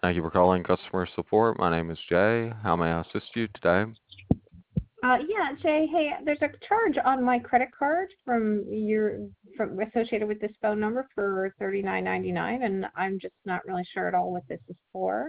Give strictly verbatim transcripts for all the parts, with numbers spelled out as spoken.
Thank you for calling customer support. My name is Jay. How may I assist you today? Uh, yeah, Jay. Hey, there's a charge on my credit card from your from associated with this phone number for thirty-nine ninety-nine, and I'm just not really sure at all what this is for.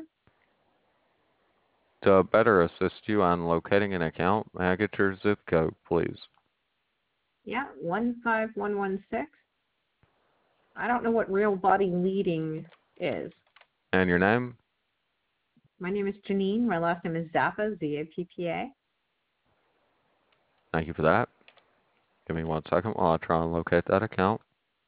To better assist you on locating an account, may I get your zip code, please? Yeah, one five one one six. I don't know what real body leading is. And your name? My name is Janine. My last name is Zappa, Z A P P A. Thank you for that. Give me one second while I try and locate that account.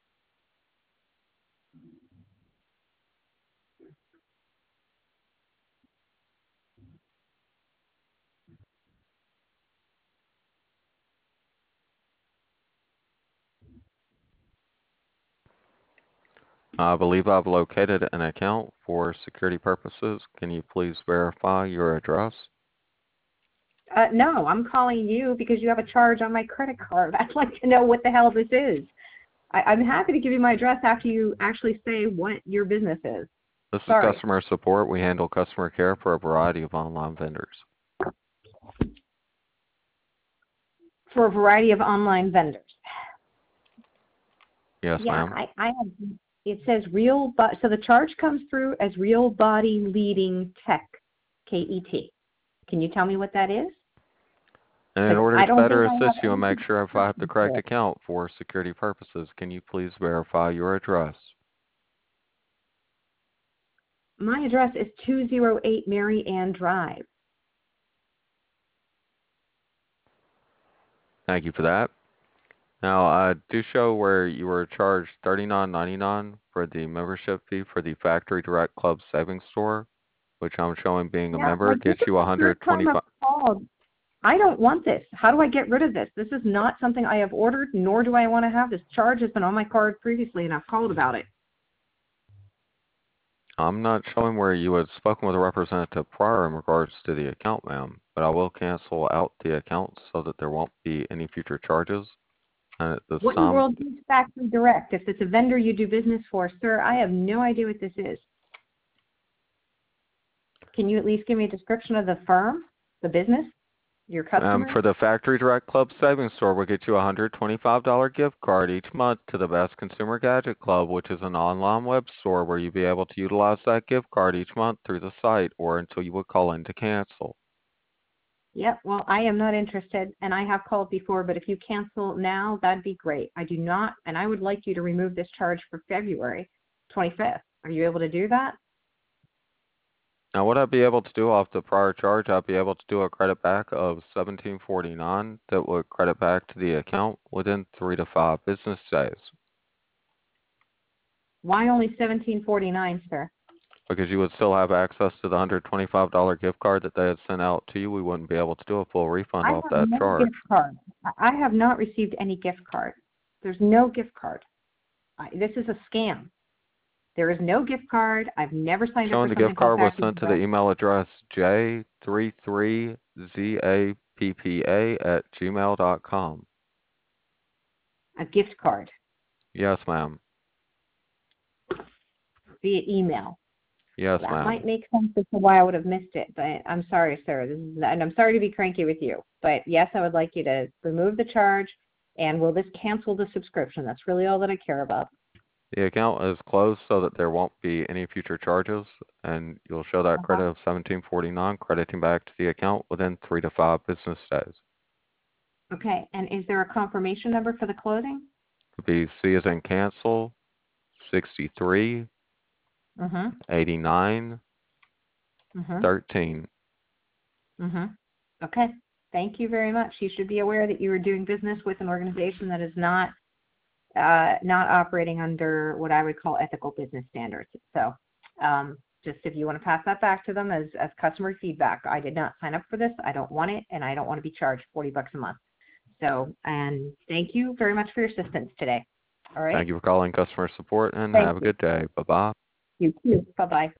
I believe I've located an account for security purposes. Can you please verify your address? Uh, no, I'm calling you because you have a charge on my credit card. I'd like to know what the hell this is. I, I'm happy to give you my address after you actually say what your business is. This is Sorry. customer support. We handle customer care for a variety of online vendors. For a variety of online vendors. Yes, Yeah, ma'am. I, I have, it says real, but so the charge comes through as real body leading tech, K E T. Can you tell me what that is? And in Because order I to don't think better I have assist you and make anything sure if I have the correct for it. account for security purposes, can you please verify your address? My address is two oh eight Mary Ann Drive. Thank you for that. Now, I do show where you were charged thirty-nine ninety-nine for the membership fee for the Factory Direct Club Savings Store, which I'm showing being a Yeah, member like this gets is you the first time I've one hundred twenty-five. called. I don't want this. How do I get rid of this? This is not something I have ordered, nor do I want to have. This charge has been on my card previously, and I've called about it. I'm not showing where you had spoken with a representative prior in regards to the account, ma'am, but I will cancel out the account so that there won't be any future charges. And at this What in the time, world is Factory Direct? If it's a vendor you do business for, sir, I have no idea what this is. Can you at least give me a description of the firm, the business, your Um, customers? for the Factory Direct Club Savings Store, we'll get you a one hundred twenty-five dollars gift card each month to the Best Consumer Gadget Club, which is an online web store where you'll be able to utilize that gift card each month through the site or until you would call in to cancel. Yep, well, I am not interested, and I have called before, but if you cancel now, that'd be great. I do not, and I would like you to remove this charge for February twenty-fifth. Are you able to do that? Now, what I'd be able to do off the prior charge, I'd be able to do a credit back of seventeen forty-nine that would credit back to the account within three to five business days. Why only seventeen forty-nine, sir? Because you would still have access to the one hundred twenty-five dollars gift card that they had sent out to you, we wouldn't be able to do a full refund I off have that no charge. gift card. I I have not received any gift card. There's no gift card. I, this is a scam. There is no gift card. I've never signed up Showing for the something gift called card was Factory sent to the Direct. email address j thirty-three zappa at gmail dot com. A gift card Yes, ma'am. via email. Yes, That ma'am. might make sense as to why I would have missed it, but I'm sorry, sir. This is, and I'm sorry to be cranky with you. But yes, I would like you to remove the charge, and will this cancel the subscription? That's really all that I care about. The account is closed so that there won't be any future charges, and you'll show that Uh-huh. credit of seventeen forty-nine crediting back to the account within three to five business days. Okay, and is there a confirmation number for the closing? It'll be C as in cancel, sixty-three, Mm-hmm. eighty-nine, Mm-hmm. thirteen. Mm-hmm. Okay. Thank you very much. You should be aware that you are doing business with an organization that is not uh, not operating under what I would call ethical business standards. So um, just if you want to pass that back to them as, as customer feedback, I did not sign up for this. I don't want it, and I don't want to be charged forty bucks a month. So, and thank you very much for your assistance today. All right. Thank you for calling customer support and Thank have a you. good day. Bye-bye. You too. Bye-bye.